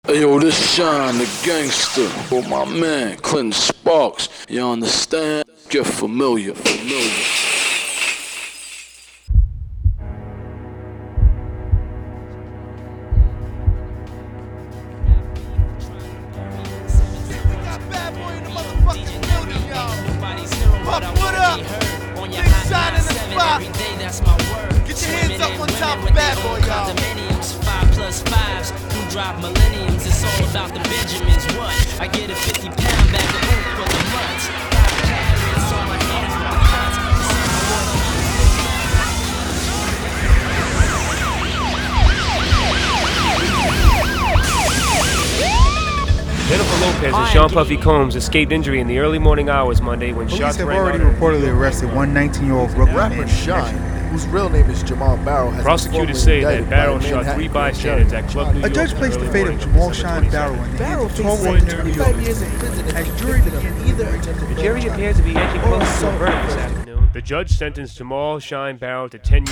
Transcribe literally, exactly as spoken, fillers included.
Hey yo, this Shine the gangster for my man Clinton Sparks. You understand? Get familiar, familiar. What up? Big Shine in the spot. Get your hands up on top of Bad Boy, y'all. Five plus fives, who drive millenniums. It's all about the Benjamins. What? I get a fifty pound bag of oof for the months. Five carrots on my hands with my cuts. Jennifer Lopez and Sean Puffy Combs escaped injury in the early morning hours Monday when Police shots have rang already out. reportedly arrested one nineteen-year-old Brooklyn Rapper man. Shine, whose real name is Jamal Barrow, has Prosecutors been say formally that indicted Barrow by shot Manhattan three Grand bystanders Jury. at Club New A York. judge in placed the early fate of morning Jamal December Shine Barrow twenty-second. in the Barrow hands of faces tall up to ordinary twenty-five years in prison as and jury convicted of began either deliberating. attempted The jury burglary appears to be edging or closer to a assault verdict this first. afternoon. The judge sentenced Jamal Shine Barrow to ten years.